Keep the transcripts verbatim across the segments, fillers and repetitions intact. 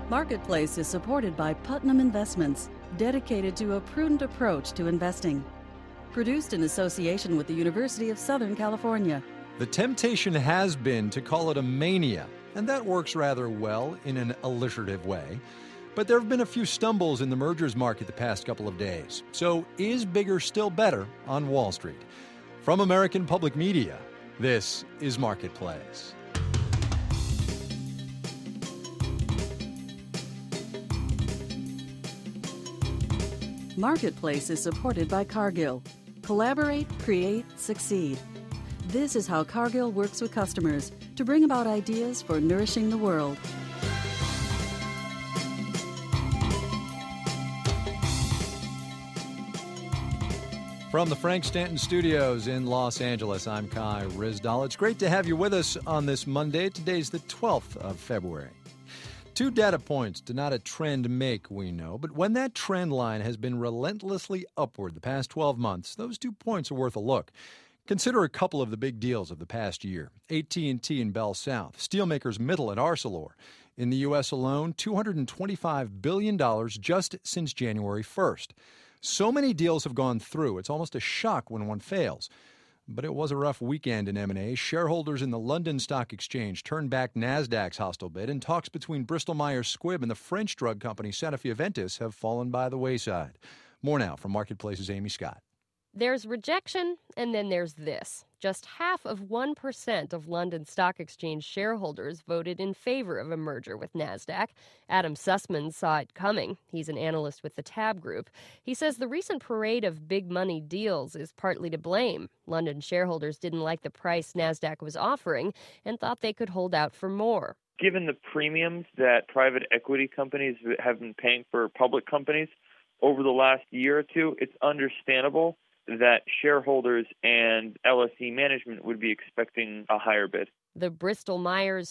Marketplace is supported by Putnam Investments, dedicated to a prudent approach to investing. Produced in association with the University of Southern California. The temptation has been to call it a mania, and that works rather well in an alliterative way. But there have been a few stumbles in the mergers market the past couple of days. So is bigger still better on Wall Street? From American Public Media, this is Marketplace. Marketplace is supported by Cargill. Collaborate, create, succeed. This is how Cargill works with customers to bring about ideas for nourishing the world. From the Frank Stanton Studios in Los Angeles, I'm Kai Ryssdal. It's great to have you with us on this Monday. Today's the twelfth of February. Two data points do not a trend make, we know, but when that trend line has been relentlessly upward the past twelve months, those two points are worth a look. Consider a couple of the big deals of the past year. A T and T and Bell South, steelmakers Mittal and Arcelor. In the U S alone, two hundred twenty-five billion dollars just since January first. So many deals have gone through, it's almost a shock when one fails. But it was a rough weekend in M and A. Shareholders in the London Stock Exchange turned back NASDAQ's hostile bid, and talks between Bristol-Myers Squibb and the French drug company Sanofi-Aventis have fallen by the wayside. More now from Marketplace's Amy Scott. There's rejection, and then there's this. Just half of one percent of London Stock Exchange shareholders voted in favor of a merger with NASDAQ. Adam Sussman saw it coming. He's an analyst with the Tab Group. He says the recent parade of big money deals is partly to blame. London shareholders didn't like the price NASDAQ was offering and thought they could hold out for more. Given the premiums that private equity companies have been paying for public companies over the last year or two, it's understandable that shareholders and L S E management would be expecting a higher bid. The Bristol-Myers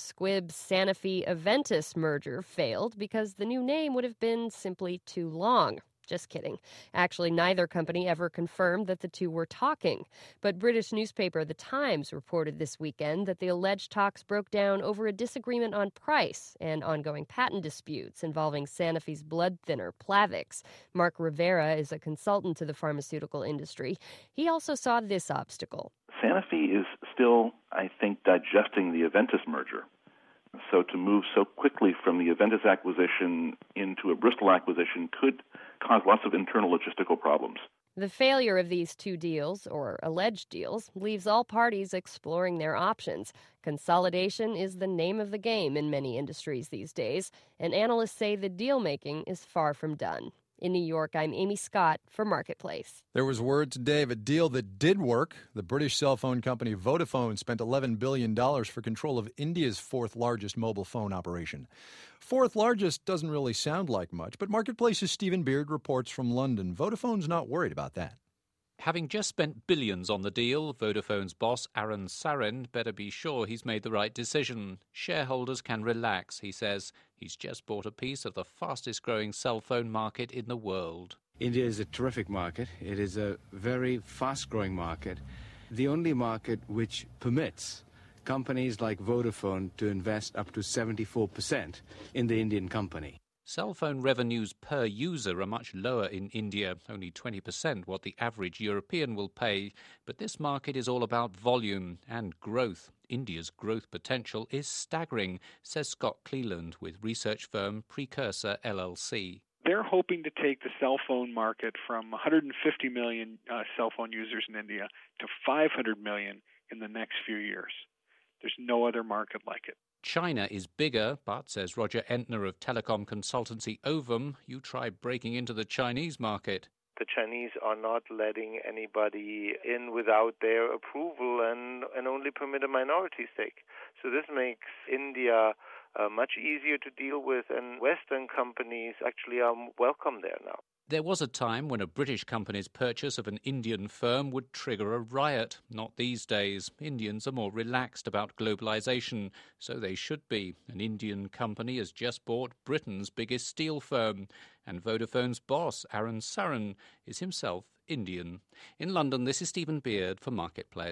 Squibb-Sanofi-Aventis merger failed because the new name would have been simply too long. Just kidding. Actually, neither company ever confirmed that the two were talking. But British newspaper The Times reported this weekend that the alleged talks broke down over a disagreement on price and ongoing patent disputes involving Sanofi's blood thinner, Plavix. Mark Rivera is a consultant to the pharmaceutical industry. He also saw this obstacle. Sanofi is still, I think, digesting the Aventis merger. So to move so quickly from the Aventis acquisition into a Bristol acquisition could cause lots of internal logistical problems. The failure of these two deals, or alleged deals, leaves all parties exploring their options. Consolidation is the name of the game in many industries these days, and analysts say the deal-making is far from done. In New York, I'm Amy Scott for Marketplace. There was word today of a deal that did work. The British cell phone company Vodafone spent eleven billion dollars for control of India's fourth largest mobile phone operation. Fourth largest doesn't really sound like much, but Marketplace's Stephen Beard reports from London. Vodafone's not worried about that. Having just spent billions on the deal, Vodafone's boss, Arun Sarin, better be sure he's made the right decision. Shareholders can relax, he says. He's just bought a piece of the fastest-growing cell phone market in the world. India is a terrific market. It is a very fast-growing market. The only market which permits companies like Vodafone to invest up to seventy-four percent in the Indian company. Cell phone revenues per user are much lower in India, only twenty percent what the average European will pay. But this market is all about volume and growth. India's growth potential is staggering, says Scott Cleland with research firm Precursor L L C. They're hoping to take the cell phone market from one hundred fifty million uh, cell phone users in India to five hundred million in the next few years. There's no other market like it. China is bigger, but, says Roger Entner of telecom consultancy Ovum, you try breaking into the Chinese market. The Chinese are not letting anybody in without their approval and, and only permit a minority stake. So this makes India uh, much easier to deal with, and Western companies actually are welcome there now. There was a time when a British company's purchase of an Indian firm would trigger a riot. Not these days. Indians are more relaxed about globalization, so they should be. An Indian company has just bought Britain's biggest steel firm, and Vodafone's boss, Arun Sarin, is himself Indian. In London, this is Stephen Beard for Marketplace.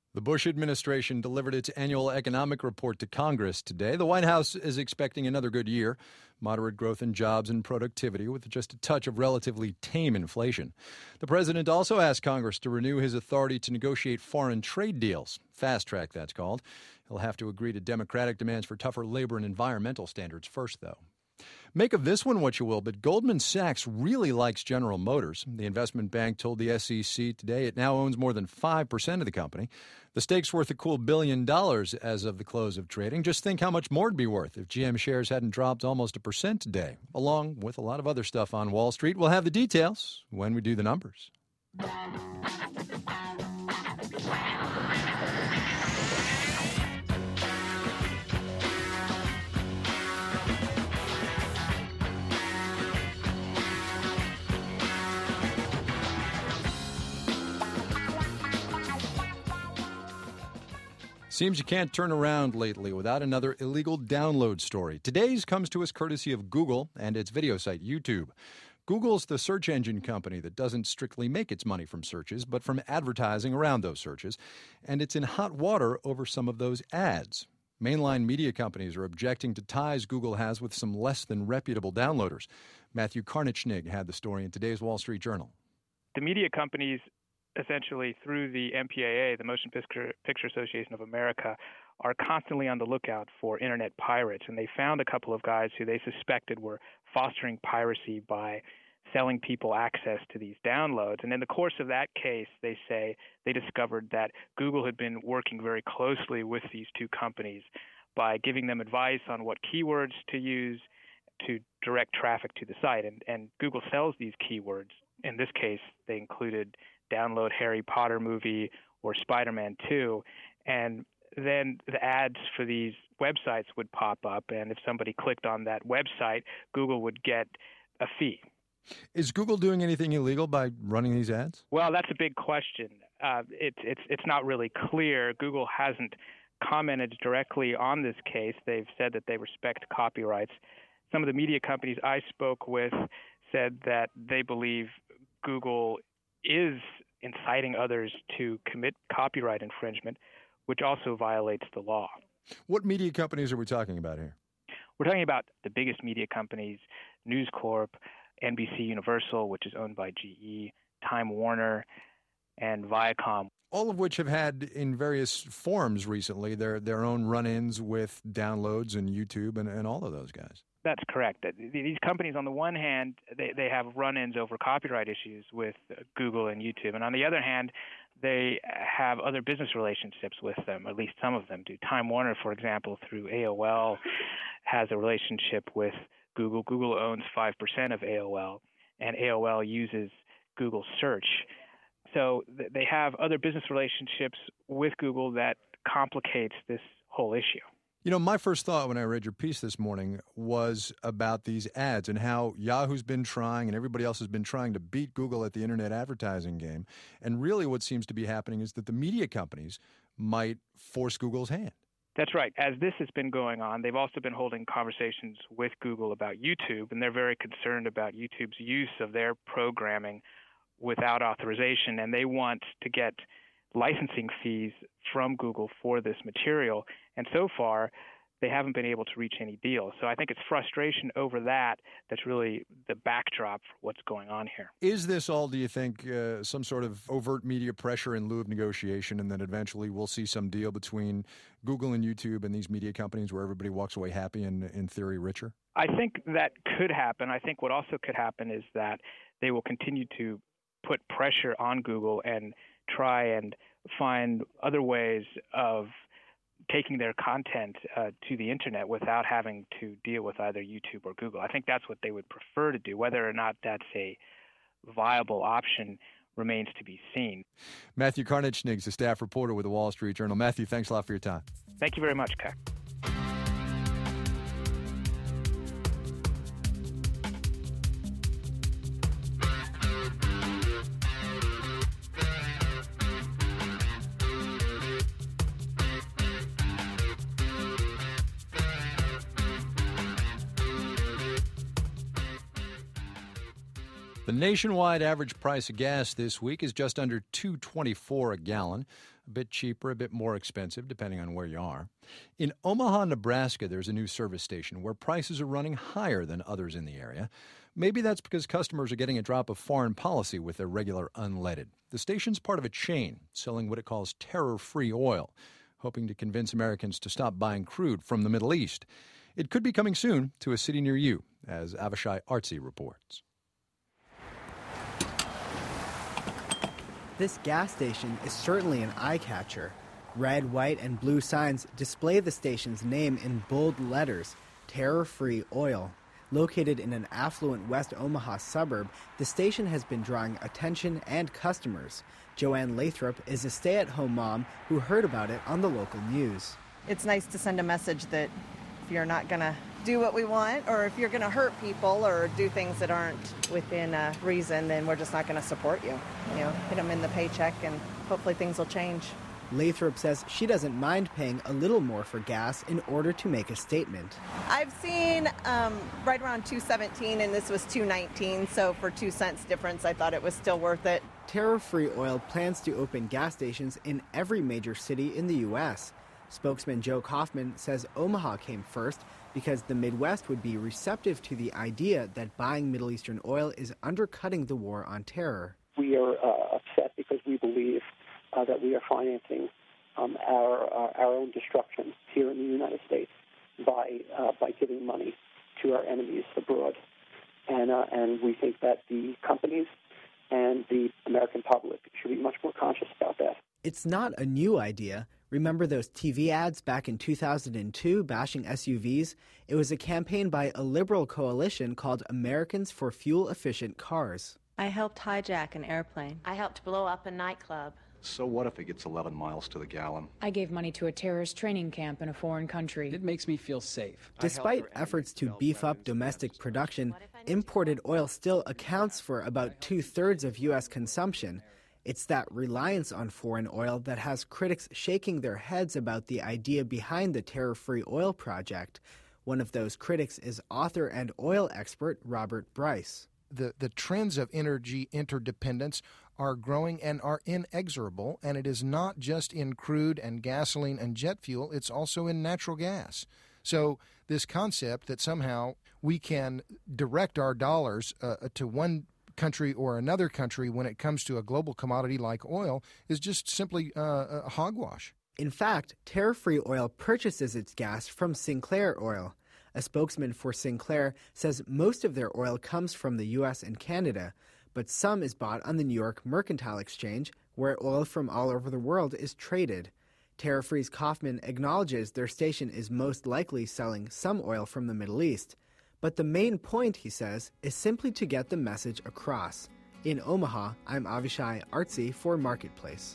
The Bush administration delivered its annual economic report to Congress today. The White House is expecting another good year, moderate growth in jobs and productivity with just a touch of relatively tame inflation. The president also asked Congress to renew his authority to negotiate foreign trade deals. Fast track, that's called. He'll have to agree to Democratic demands for tougher labor and environmental standards first, though. Make of this one what you will, but Goldman Sachs really likes General Motors. The investment bank told the S E C today it now owns more than five percent of the company. The stake's worth a cool billion dollars as of the close of trading. Just think how much more it'd be worth if G M shares hadn't dropped almost a percent today, along with a lot of other stuff on Wall Street. We'll have the details when we do the numbers. Seems you can't turn around lately without another illegal download story. Today's comes to us courtesy of Google and its video site, YouTube. Google's the search engine company that doesn't strictly make its money from searches, but from advertising around those searches. And it's in hot water over some of those ads. Mainline media companies are objecting to ties Google has with some less than reputable downloaders. Matthew Karnichnig had the story in today's Wall Street Journal. The media companies, essentially through the M P A A, the Motion Picture, Picture Association of America, are constantly on the lookout for internet pirates. And they found a couple of guys who they suspected were fostering piracy by selling people access to these downloads. And in the course of that case, they say they discovered that Google had been working very closely with these two companies by giving them advice on what keywords to use to direct traffic to the site. And, and Google sells these keywords. In this case, they included download Harry Potter movie or Spider-Man two, and then the ads for these websites would pop up, and if somebody clicked on that website, Google would get a fee. Is Google doing anything illegal by running these ads? Well, that's a big question. Uh, it, it's it's not really clear. Google hasn't commented directly on this case. They've said that they respect copyrights. Some of the media companies I spoke with said that they believe Google is inciting others to commit copyright infringement, which also violates the law. What media companies are we talking about here? We're talking about the biggest media companies, News Corp, N B C Universal, which is owned by G E, Time Warner, and Viacom. All of which have had, in various forms recently, their their own run-ins with downloads and YouTube and, and all of those guys. That's correct. These companies, on the one hand, they, they have run-ins over copyright issues with Google and YouTube. And on the other hand, they have other business relationships with them, at least some of them do. Time Warner, for example, through A O L, has a relationship with Google. Google owns five percent of A O L, and A O L uses Google Search. So th- they have other business relationships with Google that complicates this whole issue. You know, my first thought when I read your piece this morning was about these ads and how Yahoo's been trying and everybody else has been trying to beat Google at the internet advertising game. And really what seems to be happening is that the media companies might force Google's hand. That's right. As this has been going on, they've also been holding conversations with Google about YouTube, and they're very concerned about YouTube's use of their programming without authorization, and they want to get licensing fees from Google for this material. And so far, they haven't been able to reach any deal. So I think it's frustration over that that's really the backdrop for what's going on here. Is this all, do you think, uh, some sort of overt media pressure in lieu of negotiation, and then eventually we'll see some deal between Google and YouTube and these media companies where everybody walks away happy and, in theory, richer? I think that could happen. I think what also could happen is that they will continue to put pressure on Google and try and find other ways of taking their content uh, to the internet without having to deal with either YouTube or Google. I think that's what they would prefer to do. Whether or not that's a viable option remains to be seen. Matthew Karnichnig, a staff reporter with the Wall Street Journal. Matthew, thanks a lot for your time. Thank you very much, Keck. The nationwide average price of gas this week is just under two dollars and twenty-four cents a gallon. A bit cheaper, a bit more expensive, depending on where you are. In Omaha, Nebraska, there's a new service station where prices are running higher than others in the area. Maybe that's because customers are getting a drop of foreign policy with their regular unleaded. The station's part of a chain selling what it calls terror-free oil, hoping to convince Americans to stop buying crude from the Middle East. It could be coming soon to a city near you, as Avishai Artsy reports. This gas station is certainly an eye-catcher. Red, white, and blue signs display the station's name in bold letters, Terror-Free Oil. Located in an affluent West Omaha suburb, the station has been drawing attention and customers. Joanne Lathrop is a stay-at-home mom who heard about it on the local news. It's nice to send a message that if you're not going to do what we want, or if you're going to hurt people or do things that aren't within a reason, then we're just not going to support you. You know, hit them in the paycheck and hopefully things will change. Lathrop says she doesn't mind paying a little more for gas in order to make a statement. I've seen um, right around two seventeen and this was two nineteen, so for two cents difference, I thought it was still worth it. Terror-Free Oil plans to open gas stations in every major city in the U S Spokesman Joe Kaufman says Omaha came first because the Midwest would be receptive to the idea that buying Middle Eastern oil is undercutting the war on terror. We are uh, upset because we believe uh, that we are financing um, our uh, our own destruction here in the United States by uh, by giving money to our enemies abroad, and uh, and we think that the companies and the American public should be much more conscious about that. It's not a new idea. Remember those T V ads back in two thousand two bashing S U Vs? It was a campaign by a liberal coalition called Americans for Fuel-Efficient Cars. I helped hijack an airplane. I helped blow up a nightclub. So what if it gets eleven miles to the gallon? I gave money to a terrorist training camp in a foreign country. It makes me feel safe. Despite efforts to beef up domestic production, imported oil still accounts for about two-thirds of U S consumption. It's that reliance on foreign oil that has critics shaking their heads about the idea behind the Terror-Free Oil Project. One of those critics is author and oil expert Robert Bryce. The, the trends of energy interdependence are growing and are inexorable, and it is not just in crude and gasoline and jet fuel, it's also in natural gas. So this concept that somehow we can direct our dollars uh, to one country or another country when it comes to a global commodity like oil is just simply uh, a hogwash. In fact, Terror-Free Oil purchases its gas from Sinclair Oil. A spokesman for Sinclair says most of their oil comes from the U S and Canada, but some is bought on the New York Mercantile Exchange, where oil from all over the world is traded. Terror-Free's Kaufman acknowledges their station is most likely selling some oil from the Middle East. But the main point, he says, is simply to get the message across. In Omaha, I'm Avishai Artsy for Marketplace.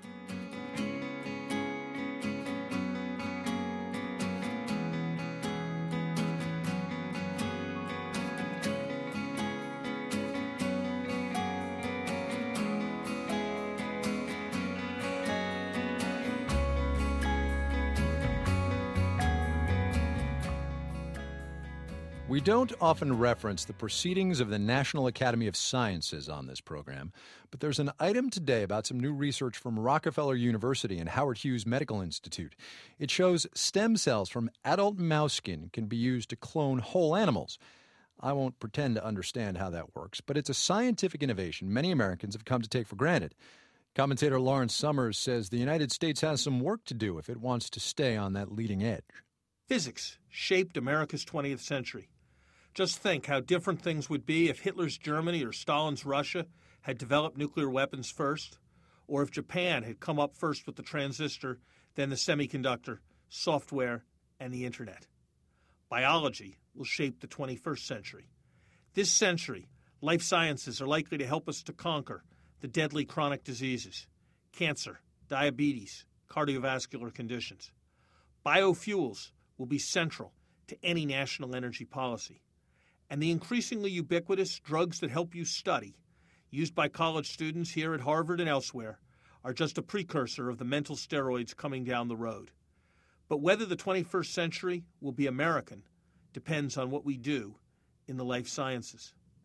We don't often reference the proceedings of the National Academy of Sciences on this program, but there's an item today about some new research from Rockefeller University and Howard Hughes Medical Institute. It shows stem cells from adult mouse skin can be used to clone whole animals. I won't pretend to understand how that works, but it's a scientific innovation many Americans have come to take for granted. Commentator Lawrence Summers says the United States has some work to do if it wants to stay on that leading edge. Physics shaped America's twentieth century. Just think how different things would be if Hitler's Germany or Stalin's Russia had developed nuclear weapons first, or if Japan had come up first with the transistor, then the semiconductor, software, and the internet. Biology will shape the twenty-first century. This century, life sciences are likely to help us to conquer the deadly chronic diseases, cancer, diabetes, cardiovascular conditions. Biofuels will be central to any national energy policy. And the increasingly ubiquitous drugs that help you study, used by college students here at Harvard and elsewhere, are just a precursor of the mental steroids coming down the road. But whether the twenty-first century will be American depends on what we do in the life sciences.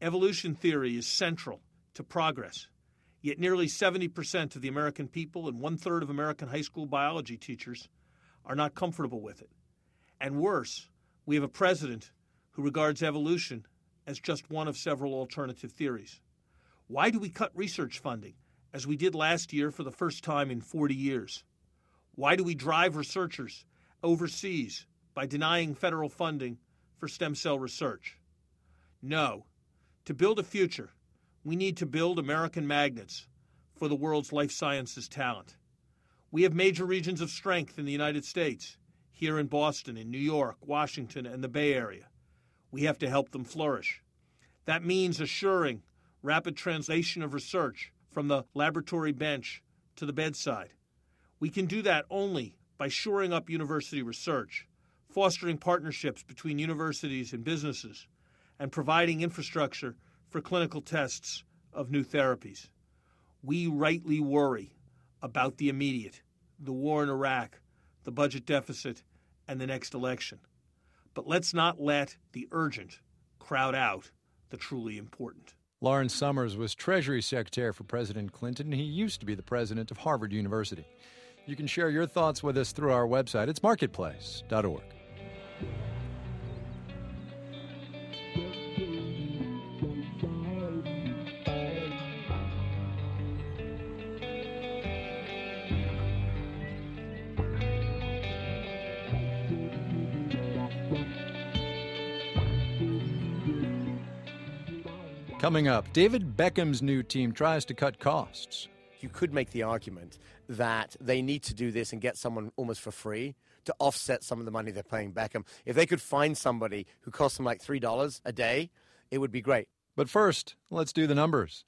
Evolution theory is central to progress, yet nearly seventy percent of the American people and one-third of American high school biology teachers are not comfortable with it. And worse, we have a president who regards evolution as just one of several alternative theories. Why do we cut research funding, as we did last year for the first time in forty years? Why do we drive researchers overseas by denying federal funding for stem cell research? No. To build a future, we need to build American magnets for the world's life sciences talent. We have major regions of strength in the United States, here in Boston, in New York, Washington, and the Bay Area. We have to help them flourish. That means assuring rapid translation of research from the laboratory bench to the bedside. We can do that only by shoring up university research, fostering partnerships between universities and businesses, and providing infrastructure for clinical tests of new therapies. We rightly worry about the immediate, the war in Iraq, the budget deficit, and the next election. But let's not let the urgent crowd out the truly important. Lawrence Summers was Treasury Secretary for President Clinton. He used to be the president of Harvard University. You can share your thoughts with us through our website. It's marketplace dot org. Coming up, David Beckham's new team tries to cut costs. You could make the argument that they need to do this and get someone almost for free to offset some of the money they're paying Beckham. If they could find somebody who costs them like three dollars a day, it would be great. But first, let's do the numbers.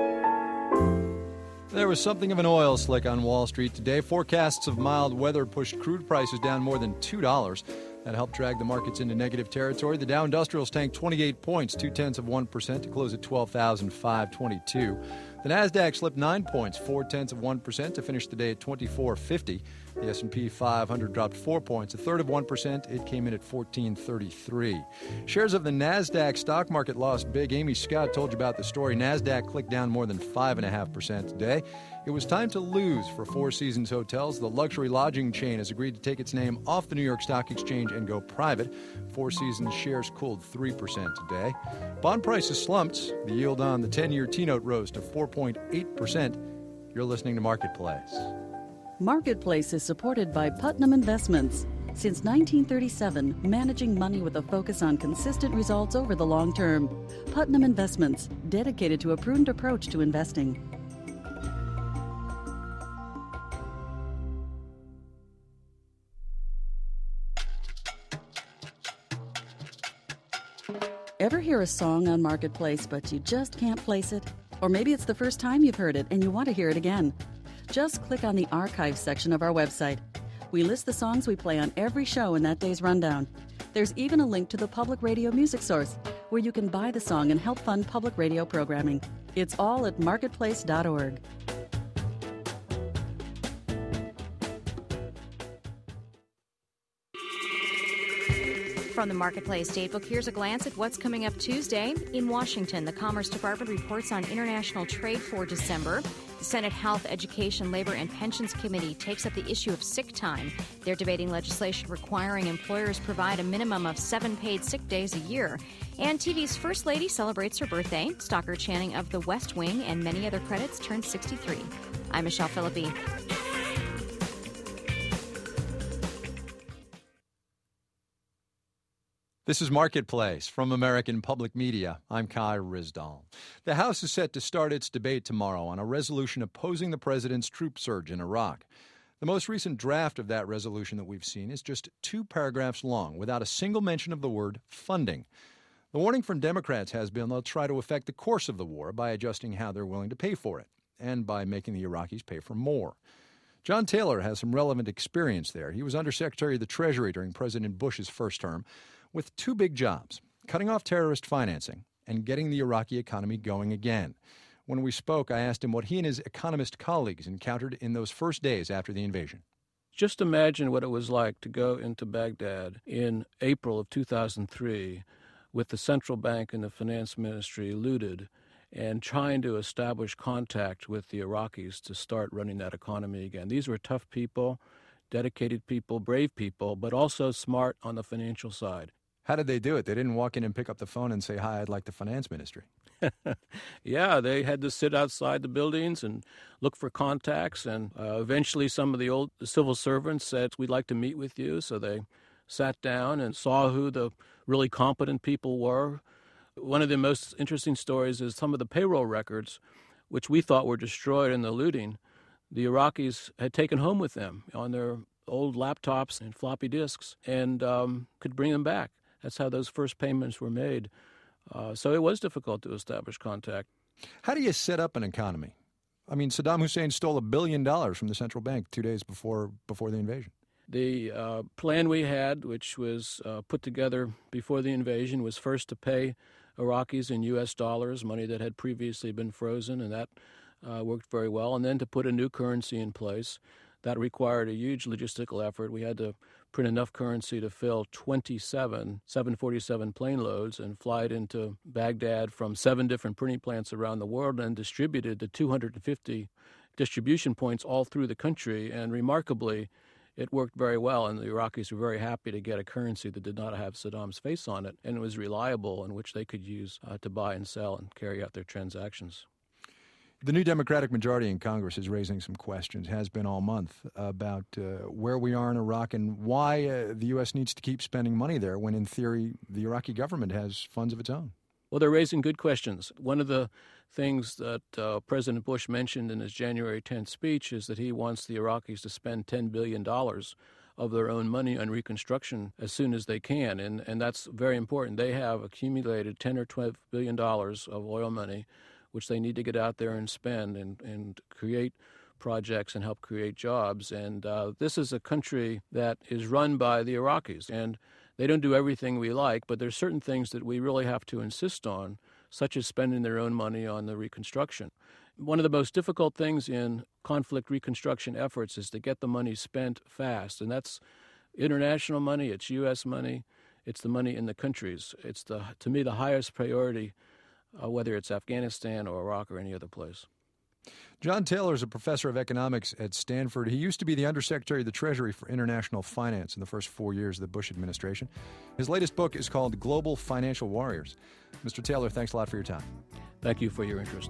There was something of an oil slick on Wall Street today. Forecasts of mild weather pushed crude prices down more than two dollars. That helped drag the markets into negative territory. The Dow Industrials tanked twenty-eight points, two-tenths of one percent, to close at twelve thousand five hundred twenty-two. The Nasdaq slipped nine points, four-tenths of one percent, to finish the day at twenty-four fifty. The S and P five hundred dropped four points, a third of one percent. It came in at fourteen thirty-three. Shares of the Nasdaq stock market lost big. Amy Scott told you about the story. Nasdaq clicked down more than five point five percent today. It was time to lose for Four Seasons Hotels. The luxury lodging chain has agreed to take its name off the New York Stock Exchange and go private. Four Seasons shares cooled three percent today. Bond prices slumped. The yield on the ten-year T-note rose to four point eight percent. You're listening to Marketplace. Marketplace is supported by Putnam Investments. Since nineteen thirty-seven, managing money with a focus on consistent results over the long term. Putnam Investments, dedicated to a prudent approach to investing. Ever hear a song on Marketplace, but you just can't place it? Or maybe it's the first time you've heard it and you want to hear it again. Just click on the archive section of our website. We list the songs we play on every show in that day's rundown. There's even a link to the Public Radio Music Source, where you can buy the song and help fund public radio programming. It's all at marketplace dot org. From the Marketplace Datebook, here's a glance at what's coming up Tuesday. In Washington, the Commerce Department reports on international trade for December. The Senate Health, Education, Labor, and Pensions Committee takes up the issue of sick time. They're debating legislation requiring employers provide a minimum of seven paid sick days a year. And T V's First Lady celebrates her birthday. Stockard Channing of The West Wing and many other credits turned sixty-three. I'm Michelle Philippi. This is Marketplace from American Public Media. I'm Kai Ryssdal. The House is set to start its debate tomorrow on a resolution opposing the president's troop surge in Iraq. The most recent draft of that resolution that we've seen is just two paragraphs long, without a single mention of the word funding. The warning from Democrats has been they'll try to affect the course of the war by adjusting how they're willing to pay for it, and by making the Iraqis pay for more. John Taylor has some relevant experience there. He was Undersecretary of the Treasury during President Bush's first term, with two big jobs, cutting off terrorist financing and getting the Iraqi economy going again. When we spoke, I asked him what he and his economist colleagues encountered in those first days after the invasion. Just imagine what it was like to go into Baghdad in April of two thousand three with the central bank and the finance ministry looted, and trying to establish contact with the Iraqis to start running that economy again. These were tough people, dedicated people, brave people, but also smart on the financial side. How did they do it? They didn't walk in and pick up the phone and say, "Hi, I'd like the finance ministry." Yeah, they had to sit outside the buildings and look for contacts, and uh, eventually some of the old civil servants said, "We'd like to meet with you," so they sat down and saw who the really competent people were. One of the most interesting stories is some of the payroll records, which we thought were destroyed in the looting, the Iraqis had taken home with them on their old laptops and floppy disks, and um, could bring them back. That's how those first payments were made. Uh, so it was difficult to establish contact. How do you set up an economy? I mean, Saddam Hussein stole a billion dollars from the central bank two days before before the invasion. The uh, plan we had, which was uh, put together before the invasion, was first to pay Iraqis in U S dollars, money that had previously been frozen, and that uh, worked very well, and then to put a new currency in place. That required a huge logistical effort. We had to print enough currency to fill twenty-seven seven forty-seven plane loads and fly it into Baghdad from seven different printing plants around the world, and distributed the two hundred fifty distribution points all through the country. And remarkably, it worked very well, and the Iraqis were very happy to get a currency that did not have Saddam's face on it, and it was reliable, and which they could use uh, to buy and sell and carry out their transactions. The new Democratic majority in Congress is raising some questions, has been all month, about uh, where we are in Iraq and why uh, the U S needs to keep spending money there when, in theory, the Iraqi government has funds of its own. Well, they're raising good questions. One of the things that uh, President Bush mentioned in his January tenth speech is that he wants the Iraqis to spend ten billion dollars of their own money on reconstruction as soon as they can, and, and that's very important. They have accumulated ten or twelve billion dollars of oil money, which they need to get out there and spend and, and create projects and help create jobs. And uh, this is a country that is run by the Iraqis, and they don't do everything we like, but there's certain things that we really have to insist on, such as spending their own money on the reconstruction. One of the most difficult things in conflict reconstruction efforts is to get the money spent fast, and that's international money, it's U S money, it's the money in the countries. It's, the to me, the highest priority, Uh, whether it's Afghanistan or Iraq or any other place. John Taylor is a professor of economics at Stanford. He used to be the Undersecretary of the Treasury for International Finance in the first four years of the Bush administration. His latest book is called Global Financial Warriors. Mister Taylor, thanks a lot for your time. Thank you for your interest.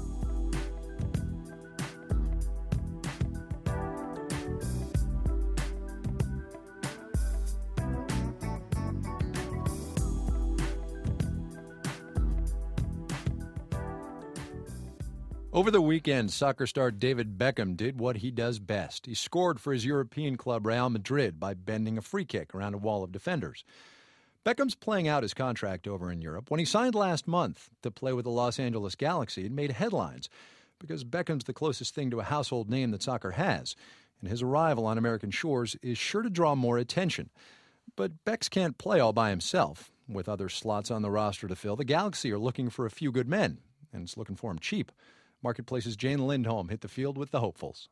Over the weekend, soccer star David Beckham did what he does best. He scored for his European club Real Madrid by bending a free kick around a wall of defenders. Beckham's playing out his contract over in Europe. When he signed last month to play with the Los Angeles Galaxy, it made headlines because Beckham's the closest thing to a household name that soccer has, and his arrival on American shores is sure to draw more attention. But Becks can't play all by himself. With other slots on the roster to fill, the Galaxy are looking for a few good men, and it's looking for him cheap. Marketplace's Jane Lindholm hit the field with the hopefuls.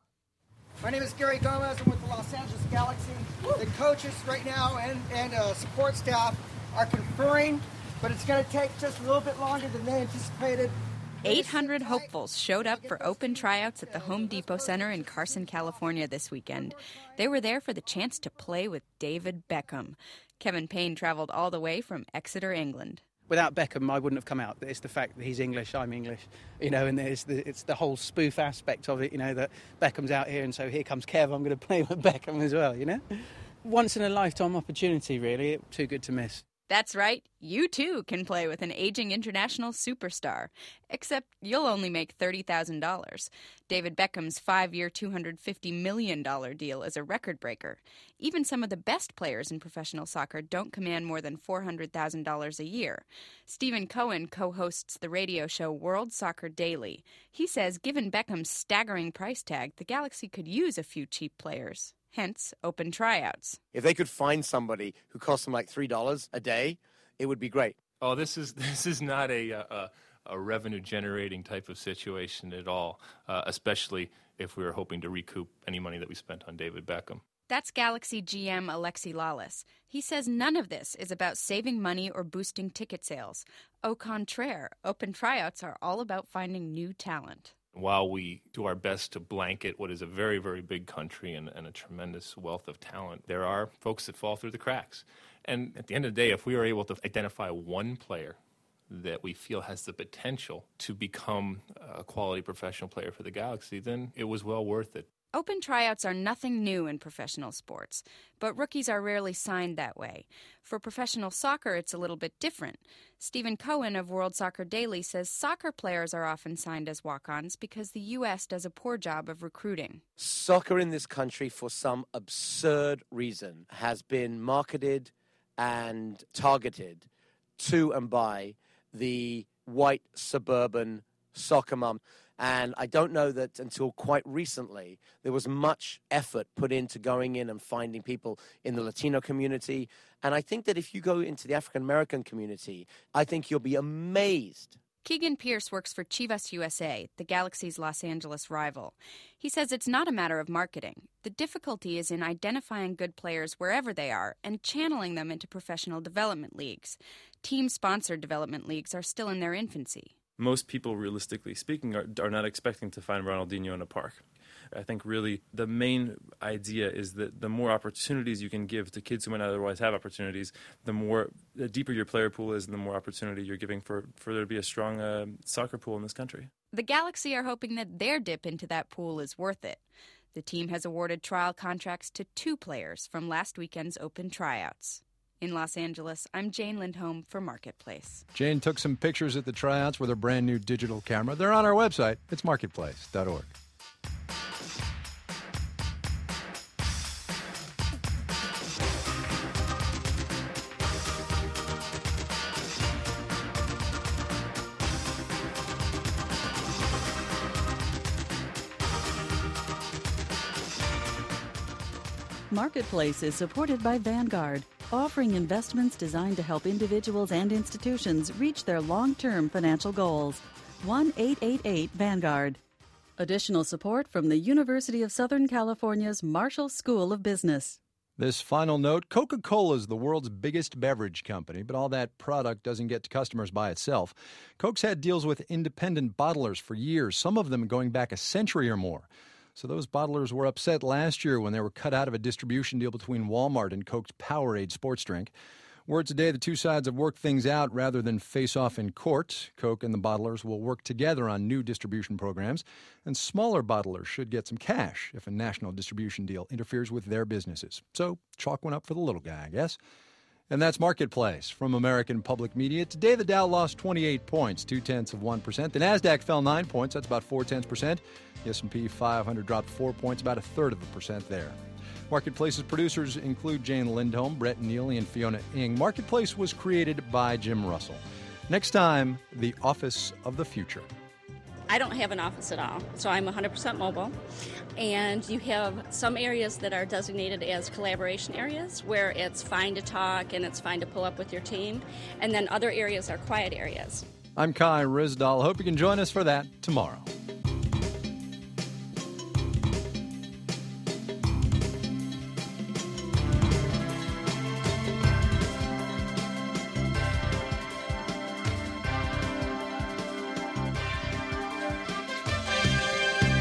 My name is Gary Gomez. I'm with the Los Angeles Galaxy. The coaches right now and, and uh, support staff are conferring, but it's going to take just a little bit longer than they anticipated. eight hundred hopefuls showed up for open tryouts at the Home Depot Center in Carson, California this weekend. They were there for the chance to play with David Beckham. Kevin Payne traveled all the way from Exeter, England. Without Beckham, I wouldn't have come out. It's the fact that he's English, I'm English, you know, and it's the, it's the whole spoof aspect of it, you know, that Beckham's out here and so here comes Kev, I'm going to play with Beckham as well, you know. Once in a lifetime opportunity, really, too good to miss. That's right, you too can play with an aging international superstar, except you'll only make thirty thousand dollars. David Beckham's five-year, two hundred fifty million dollars deal is a record breaker. Even some of the best players in professional soccer don't command more than four hundred thousand dollars a year. Stephen Cohen co-hosts the radio show World Soccer Daily. He says given Beckham's staggering price tag, the Galaxy could use a few cheap players. Hence, open tryouts. If they could find somebody who cost them like three dollars a day, it would be great. Oh, this is this is not a a, a revenue-generating type of situation at all, uh, especially if we were hoping to recoup any money that we spent on David Beckham. That's Galaxy G M Alexi Lawless. He says none of this is about saving money or boosting ticket sales. Au contraire, open tryouts are all about finding new talent. While we do our best to blanket what is a very, very big country and, and a tremendous wealth of talent, there are folks that fall through the cracks. And at the end of the day, if we are able to identify one player that we feel has the potential to become a quality professional player for the Galaxy, then it was well worth it. Open tryouts are nothing new in professional sports, but rookies are rarely signed that way. For professional soccer, it's a little bit different. Stephen Cohen of World Soccer Daily says soccer players are often signed as walk-ons because the U S does a poor job of recruiting. Soccer in this country, for some absurd reason, has been marketed and targeted to and by the white suburban soccer mom. And I don't know that until quite recently there was much effort put into going in and finding people in the Latino community. And I think that if you go into the African American community, I think you'll be amazed. Keegan Pierce works for Chivas U S A, the Galaxy's Los Angeles rival. He says it's not a matter of marketing. The difficulty is in identifying good players wherever they are and channeling them into professional development leagues. Team-sponsored development leagues are still in their infancy. Most people, realistically speaking, are, are not expecting to find Ronaldinho in a park. I think really the main idea is that the more opportunities you can give to kids who might not otherwise have opportunities, the more, the deeper your player pool is and the more opportunity you're giving for, for there to be a strong uh, soccer pool in this country. The Galaxy are hoping that their dip into that pool is worth it. The team has awarded trial contracts to two players from last weekend's open tryouts. In Los Angeles, I'm Jane Lindholm for Marketplace. Jane took some pictures at the tryouts with her brand new digital camera. They're on our website. It's marketplace dot org. Marketplace is supported by Vanguard, offering investments designed to help individuals and institutions reach their long-term financial goals. one eight eight eight Vanguard. Additional support from the University of Southern California's Marshall School of Business. This final note, Coca-Cola is the world's biggest beverage company, but all that product doesn't get to customers by itself. Coke's had deals with independent bottlers for years, some of them going back a century or more. So those bottlers were upset last year when they were cut out of a distribution deal between Walmart and Coke's Powerade sports drink. Word today, the two sides have worked things out rather than face off in court. Coke and the bottlers will work together on new distribution programs, and smaller bottlers should get some cash if a national distribution deal interferes with their businesses. So chalk one up for the little guy, I guess. And that's Marketplace from American Public Media. Today, the Dow lost twenty-eight points, two-tenths of one percent. The NASDAQ fell nine points, that's about four-tenths percent. The S and P five hundred dropped four points, about a third of a percent there. Marketplace's producers include Jane Lindholm, Brett Neely, and Fiona Ng. Marketplace was created by Jim Russell. Next time, the Office of the Future. I don't have an office at all, so I'm one hundred percent mobile. And you have some areas that are designated as collaboration areas, where it's fine to talk and it's fine to pull up with your team. And then other areas are quiet areas. I'm Kai Ryssdal. Hope you can join us for that tomorrow.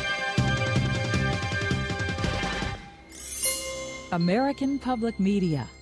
American Public Media